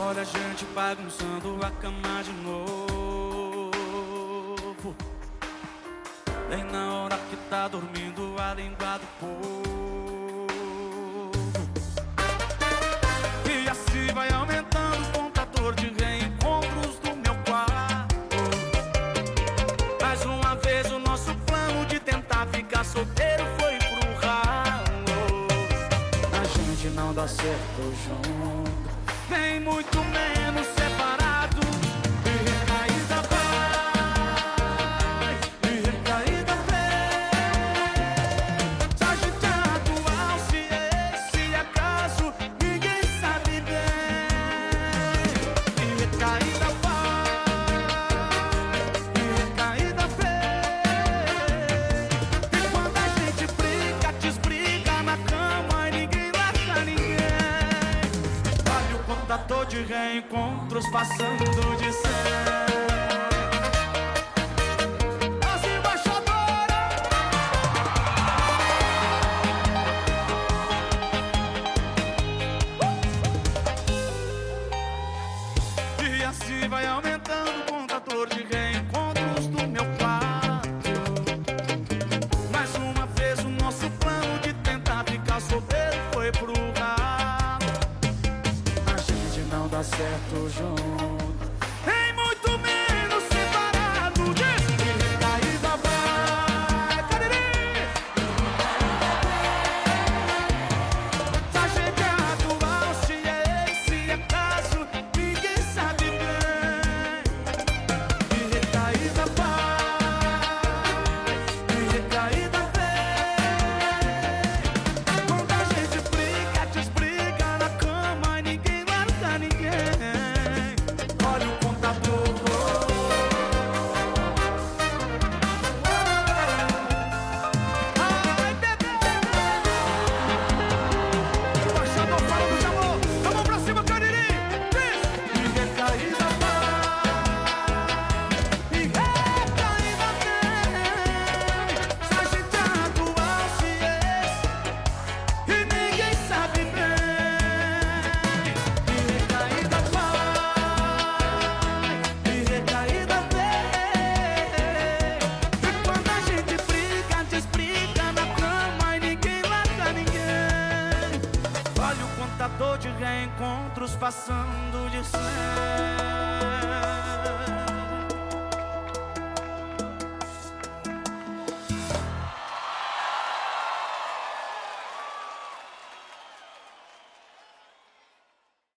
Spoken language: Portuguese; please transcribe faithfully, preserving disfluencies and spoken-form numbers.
Olha a gente bagunçando a cama de novo. Nem na hora que tá dormindo a língua do povo. E assim vai aumentando o contador de reencontros do meu quarto. Mais uma vez o nosso plano de tentar ficar solteiro foi pro ralo. A gente não dá certo junto, nem muito menos separado. E recaída vai, e recaída vem. Se a gente atual, se esse acaso, ninguém sabe bem. E recaída vai, e recaída vem. E quando a gente briga, desbriga na cama e ninguém larga ninguém. Contador de reencontros passando de cem. As embaixadoras. uh! E assim vai aumentando o contador de reencontros do meu quarto. Mais uma vez o nosso plano de tentar ficar solteiro foi pro ralo. Não dá certo junto, nem muito menos separado. Diz que recaída vai, Cariri. Se a gente é atual, se é esse acaso, ninguém sabe bem. E recaída vai, e recaída vem. Quando a gente briga, desbriga na cama e ninguém ninguém. Olha o contador. Ai, bebê. O baixador fala do amor. A mão pra cima, Cariri. Diz. E recaída vai, e recaída vem. Se a gente atual, se esse, e ninguém sabe bem. Contador de reencontros passando de cem.